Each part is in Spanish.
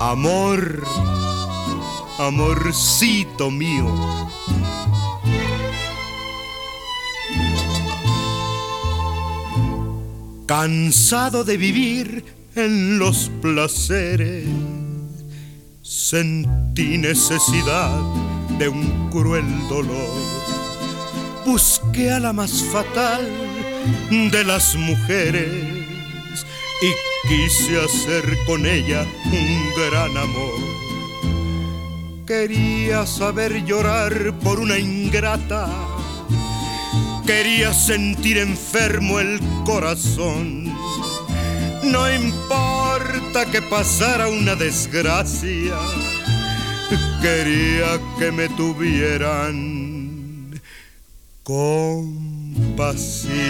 Amor, amorcito mío, cansado de vivir en los placeres, sentí necesidad de un cruel dolor. Busqué a la más fatal de las mujeres y quise hacer con ella un gran amor. Quería saber llorar por una ingrata, quería sentir enfermo el corazón. No importa que pasara una desgracia, quería que me tuvieran compasión.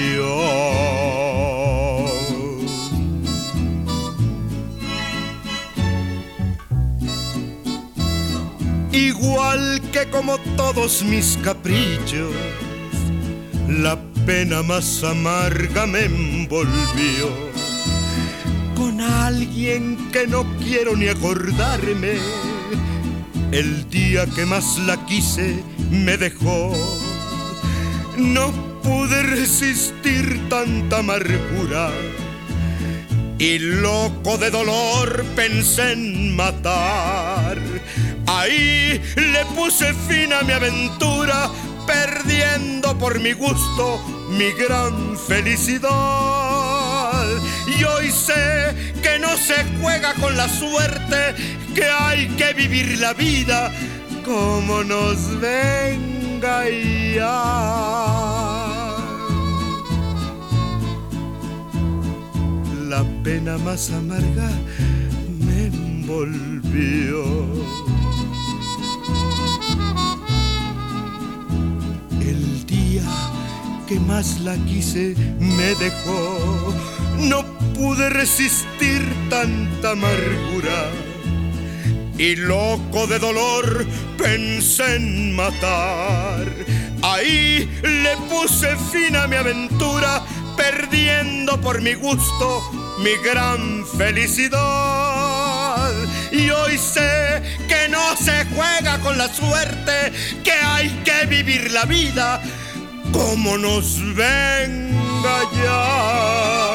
Igual que como todos mis caprichos, la pena más amarga me envolvió. Con alguien que no quiero ni acordarme, el día que más la quise me dejó. No pude resistir tanta amargura y loco de dolor pensé en matar. Ahí le puse fin a mi aventura, perdiendo por mi gusto mi gran felicidad. Y hoy sé que no se juega con la suerte, que hay que vivir la vida como nos venga ya. La pena más amarga me envolvió. El día que más la quise me dejó. No pude resistir tanta amargura y loco de dolor pensé en matar. Ahí le puse fin a mi aventura, perdiendo por mi gusto mi gran felicidad. Y hoy sé que no se juega con la suerte, que hay que vivir la vida como nos venga ya.